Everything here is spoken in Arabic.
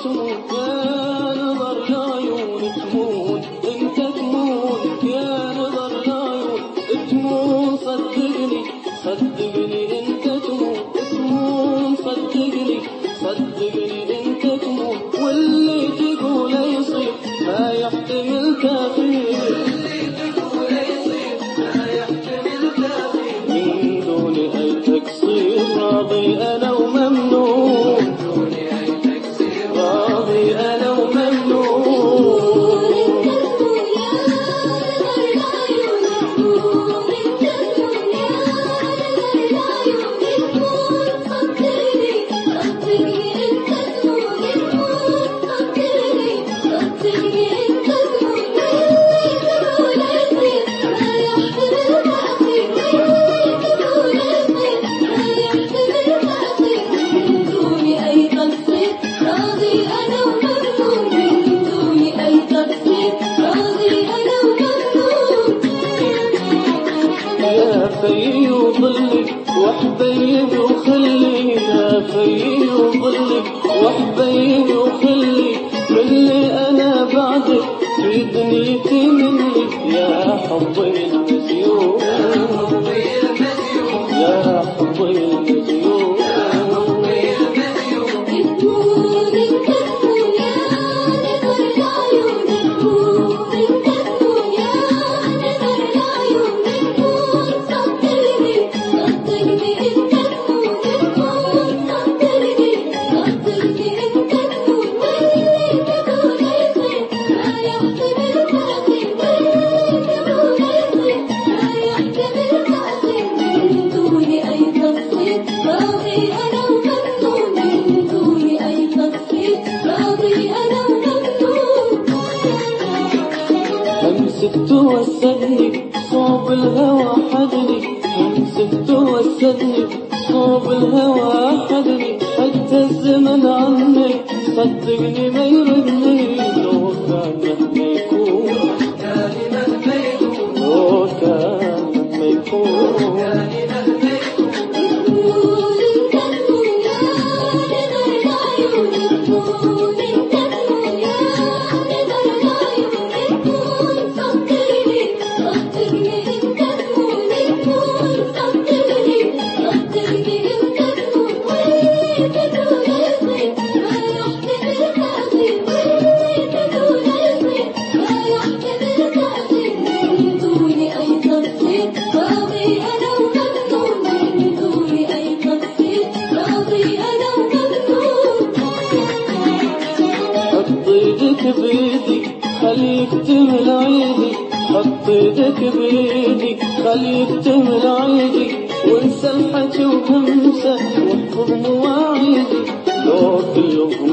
تموت يا نظر العيون تموت انت تموت يا نظر العيون تموت صدقني صدقني انت تموت تموت صدقني صدقني انت تموت واللي تقول يصير ما يحتمل تأخير واللي تقول يصير ما يحتمل تأخير من دون أي تقصير راضي أنا وممنون دون أي تقصير راضي أنا وممنون في وظلك وحبيبي وخلي يا في وظلك وحبيبي وخلي من اللي أنا بعدك في دنيتي منك يا حبي المزيون يا حبي المزيون يا حبي المزيون همسكت وسدني صوب الهوى حدني همسكت وسدني صوب الهوى حدني حتى الزمن عنك صدقني ما يردني لو كان مهما يكون مهما يكون لو كان مهما يكون بيدي خليك تمل عيدي حط ايدك بيدي خليك تمل عيدي وانسى الحكي وهمسه واحفظ مواعيدي لو كلهم